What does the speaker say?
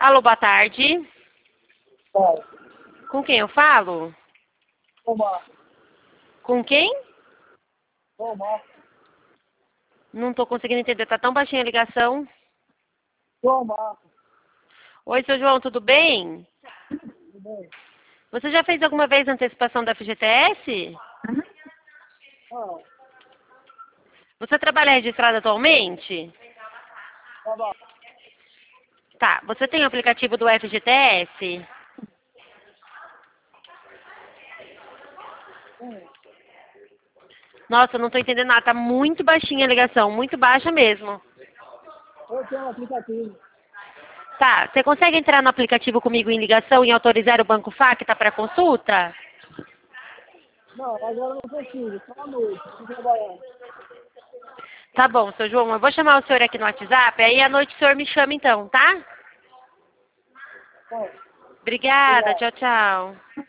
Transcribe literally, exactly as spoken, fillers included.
Alô, boa tarde. Fala. Com quem eu falo? Ô, Marco. Com quem? Ô, Marco. Não estou conseguindo entender, tá tão baixinha a ligação. Ô, Marco. Oi, seu João, tudo bem? Tudo bem? Você já fez alguma vez antecipação da F G T S? Ah, Você trabalha registrado atualmente? tá bom. Tá, você tem o aplicativo do F G T S? Hum, Nossa, eu não estou entendendo nada, tá muito baixinha a ligação, muito baixa mesmo. eu tenho um aplicativo. Tá, você consegue entrar no aplicativo comigo em ligação e autorizar o Banco F A que tá para consulta? Não, agora eu não consigo. Só à noite. Tô trabalhando. Tá bom, seu João, eu vou chamar o senhor aqui no WhatsApp, aí à noite o senhor me chama então, tá? Tá. Obrigada, Obrigado. tchau, tchau.